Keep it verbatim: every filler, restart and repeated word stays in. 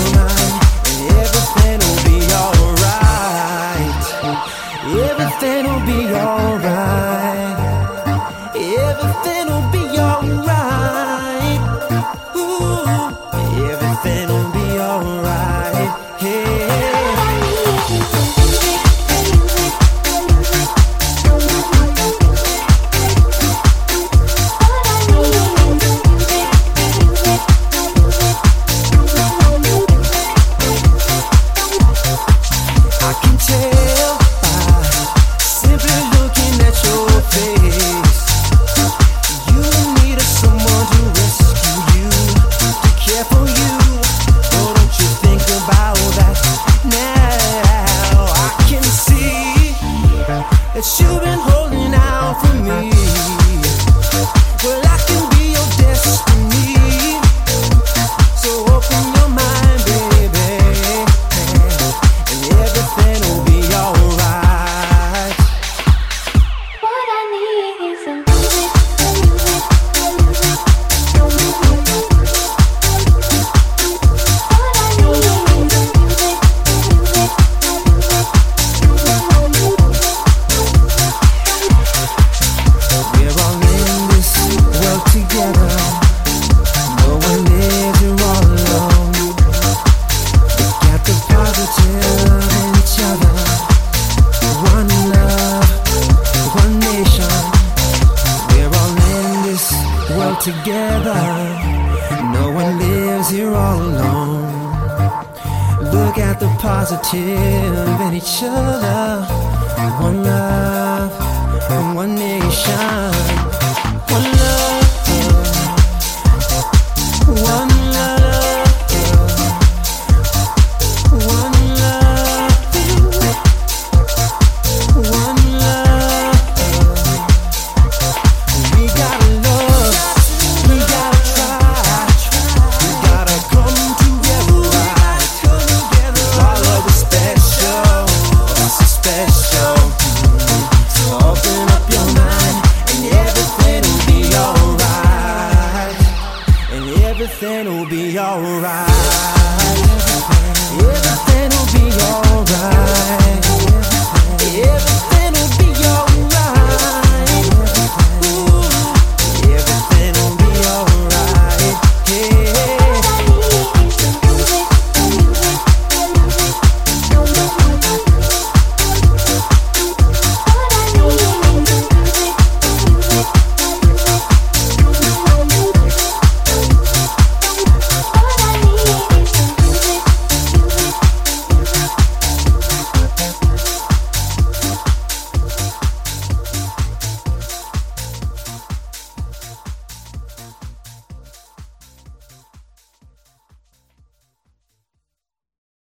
mind, and everything will be alright. Everything will be alright. Everything will be alright. Ooh, everything will be alright. Hey. That you've been holding out for me. Well, I can be your destiny. So open your mind, baby, and everything will be alright. What I need is some together. No one lives here all alone. Look at the positive in each other. One love, one nation, one love.